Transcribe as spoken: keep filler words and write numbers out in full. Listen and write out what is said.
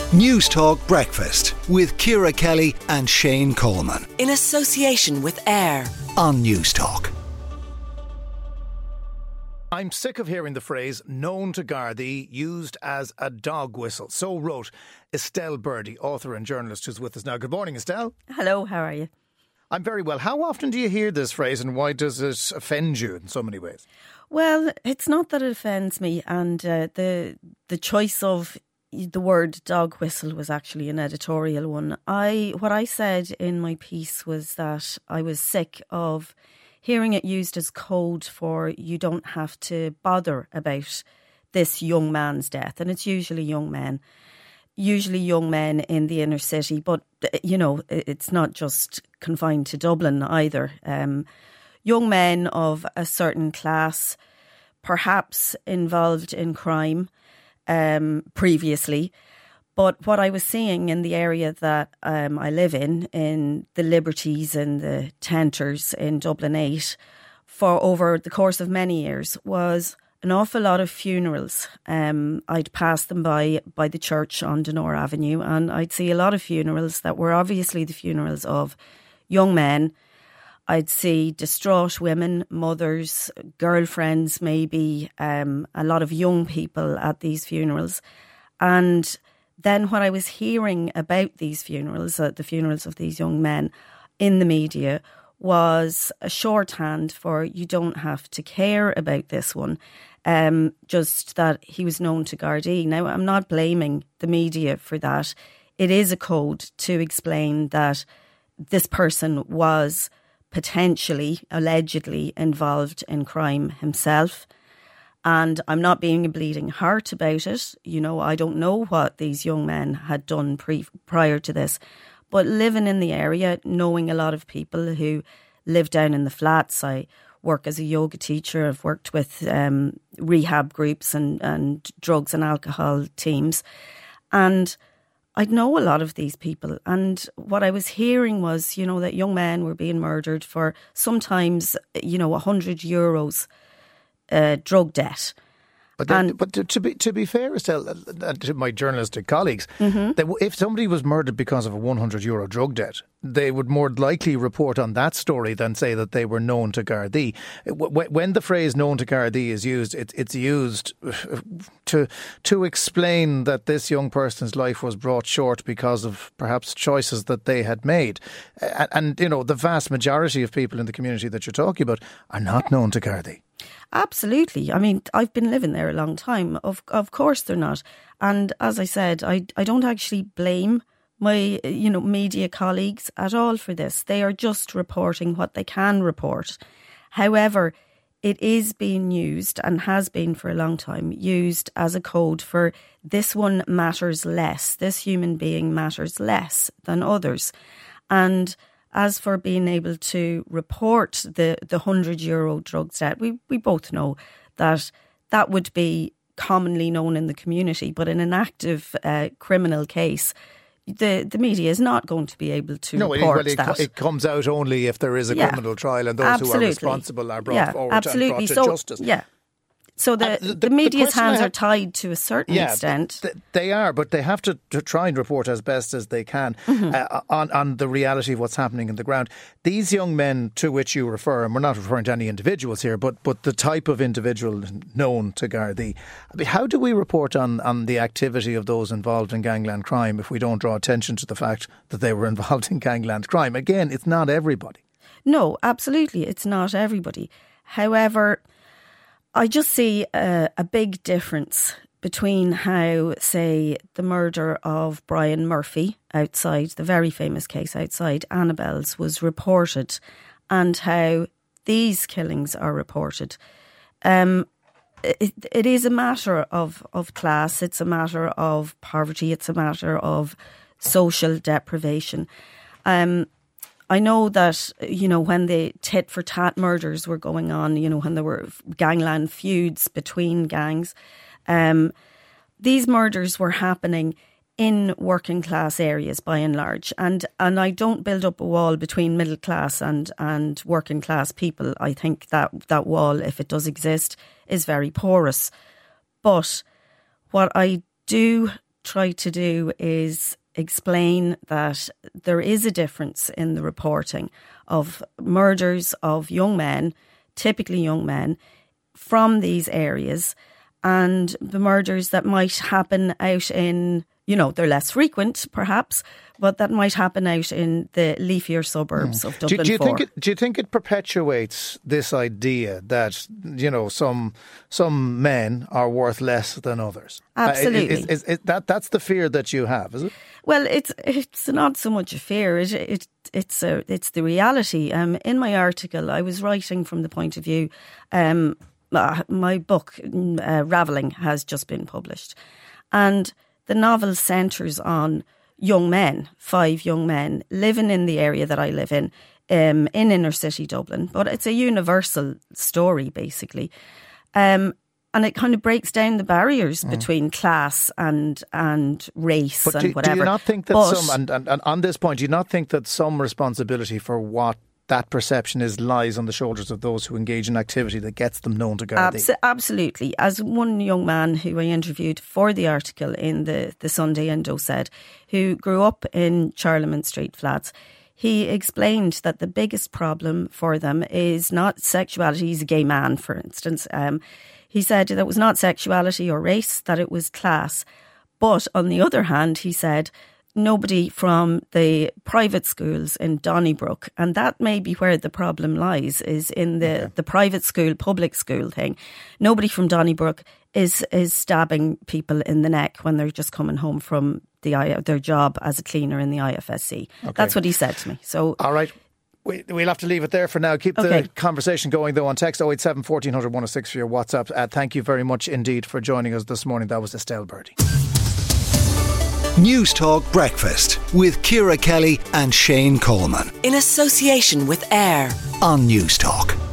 News Talk Breakfast with Ciara Kelly and Shane Coleman. In association with AIR on News Talk. I'm sick of hearing the phrase known to Gardaí used as a dog whistle. So wrote Estelle Birdie, author and journalist who's with us now. Good morning, Estelle. Hello, how are you? I'm very well. How often do you hear this phrase and why does it offend you in so many ways? Well, it's not that it offends me, and uh, the the choice of the word dog whistle was actually an editorial one. I what I said in my piece was that I was sick of hearing it used as code for you don't have to bother about this young man's death. And it's usually young men, usually young men in the inner city. But, you know, it's not just confined to Dublin either. Um, young men of a certain class, perhaps involved in crime um, previously. But what I was seeing in the area that um, I live in, in the Liberties and the Tenters in Dublin eight, for over the course of many years, was an awful lot of funerals. Um, I'd pass them by by the church on Donore Avenue, and I'd see a lot of funerals that were obviously the funerals of young men. I'd see distraught women, mothers, girlfriends, maybe um, a lot of young people at these funerals. And then what I was hearing about these funerals, uh, the funerals of these young men in the media, was a shorthand for you don't have to care about this one, um, just that he was known to Gardaí. Now, I'm not blaming the media for that. It is a code to explain that this person was potentially, allegedly involved in crime himself. And I'm not being a bleeding heart about it. You know, I don't know what these young men had done pre- prior to this. But living in the area, knowing a lot of people who live down in the flats, I work as a yoga teacher. I've worked with um, rehab groups and, and drugs and alcohol teams. And I'd know a lot of these people. And what I was hearing was, you know, that young men were being murdered for sometimes, you know, one hundred euros Uh, drug debt. But, then, but to, to be to be fair, Estelle, uh, to my journalistic colleagues, mm-hmm. that if somebody was murdered because of a one hundred euro drug debt, they would more likely report on that story than say that they were known to Gardaí. When the phrase known to Gardaí is used, it, it's used to to explain that this young person's life was brought short because of perhaps choices that they had made. And, and you know, the vast majority of people in the community that you're talking about are not known to Gardaí. Absolutely. I mean, I've been living there a long time. Of of course they're not. And as I said, I I don't actually blame my, you know, media colleagues at all for this. They are just reporting what they can report. However, it is being used and has been for a long time used as a code for this one matters less. This human being matters less than others. And as for being able to report the, the one hundred euro drug debt, we, we both know that that would be commonly known in the community. But in an active uh, criminal case, the, the media is not going to be able to no, report it, well, it, that. it comes out only if there is a yeah, criminal trial and those absolutely. who are responsible are brought yeah, forward absolutely. and brought to so, justice. Yeah. So the, uh, the, the media's the hands have, are tied to a certain yeah, extent. Th- they are, but they have to, to try and report as best as they can mm-hmm. uh, on, on the reality of what's happening in the ground. These young men to which you refer, and we're not referring to any individuals here, but but the type of individual known to Gardaí. I mean, how do we report on, on the activity of those involved in gangland crime if we don't draw attention to the fact that they were involved in gangland crime? Again, it's not everybody. No, absolutely, it's not everybody. However, I just see a, a big difference between how, say, the murder of Brian Murphy outside, the very famous case outside Annabelle's, was reported and how these killings are reported. Um, it, it is a matter of, of class, it's a matter of poverty, it's a matter of social deprivation. Um I know that, you know, when the tit-for-tat murders were going on, you know, when there were gangland feuds between gangs, um, these murders were happening in working class areas by and large. And and I don't build up a wall between middle class and, and working class people. I think that that wall, if it does exist, is very porous. But what I do tried to do is explain that there is a difference in the reporting of murders of young men, typically young men, from these areas, and the murders that might happen out in, you know, they're less frequent perhaps, but that might happen out in the leafier suburbs mm. of Dublin. Do, do you four. think it, do you think it perpetuates this idea that, you know, some some men are worth less than others? Absolutely. Uh, is, is, is that that's the fear that you have, is it? Well, it's it's not so much a fear. It, it it's a it's the reality. Um, in my article, I was writing from the point of view. Um, uh, my book, uh, Ravelling, has just been published, and the novel centres on young men, five young men living in the area that I live in, um, in inner city Dublin. But it's a universal story, basically. Um, and it kind of breaks down the barriers mm. between class and and race but and do, whatever. Do you not think that but, some, and, and, and on this point, do you not think that some responsibility for what that perception is lies on the shoulders of those who engage in activity that gets them known to Gardaí? Abs- absolutely. As one young man who I interviewed for the article in the, the Sunday Indo said, who grew up in Charlemont Street flats, he explained that the biggest problem for them is not sexuality. He's a gay man, for instance. Um, he said that it was not sexuality or race, that it was class. But on the other hand, he said, nobody from the private schools in Donnybrook, and that may be where the problem lies, is in the, okay. the private school, public school thing. Nobody from Donnybrook is is stabbing people in the neck when they're just coming home from the their job as a cleaner in the I F S C. Okay. That's what he said to me. So, all right. We, we'll have to leave it there for now. Keep the okay. conversation going, though, on text oh eight seven, fourteen hundred, one oh six for your WhatsApp. Uh, thank you very much indeed for joining us this morning. That was Estelle Birdie. News Talk Breakfast with Ciara Kelly and Shane Coleman. In association with AIR on News Talk.